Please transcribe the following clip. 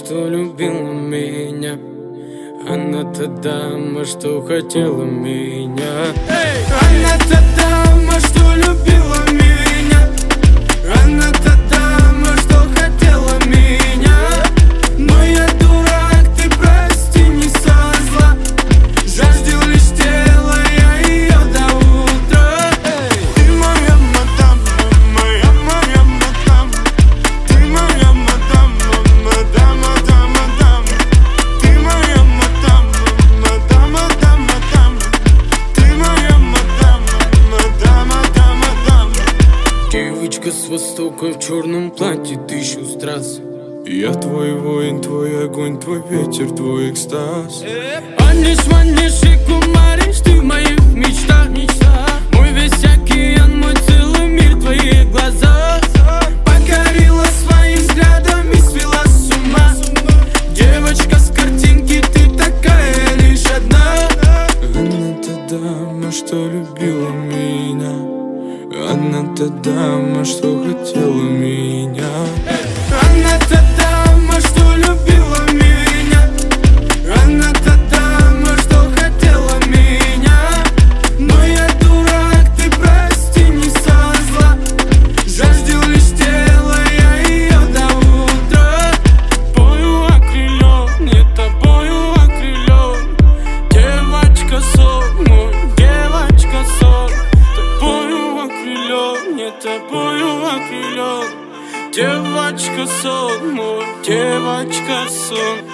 что любила меня. Она та дама, что хотела меня. Она та дама, что любила меня. Она та дама, что хотела меня. Но я дурак, ты прости, не со зла. Жаждал лишь тела, я ее до утра. Ты моя мадам, моя мадам. Ты моя мадам, мадам, мадам, мадам. Ты моя мадам, мадам, мадам, мадам. Ты моя мадам, мадам, мадам, мадам. Девочка с востока в черном платье, 1000 страз. Я твой воин, твой огонь, твой ветер, твой экстаз. Манишь, манишь и кумаришь, ты в моих мечтах. Мой весь океан, мой целый мир, твои глаза. Покорила своим взглядом и свела с ума. Девочка с картинки, ты такая лишь одна. Она та дама, что любила меня. Она та дама, что хотела меня. Она та дама, что любила меня. Она та дама, что хотела меня. Но я дурак, ты прости, не со зла. Жаждал лишь тела, я ее до утра. Тобою окрылен, не тобою окрылен. Девочка сон, мой, девочка сон. Тобою окрылен, не тобою окрылен. Девочка сон, мой, девочка сон.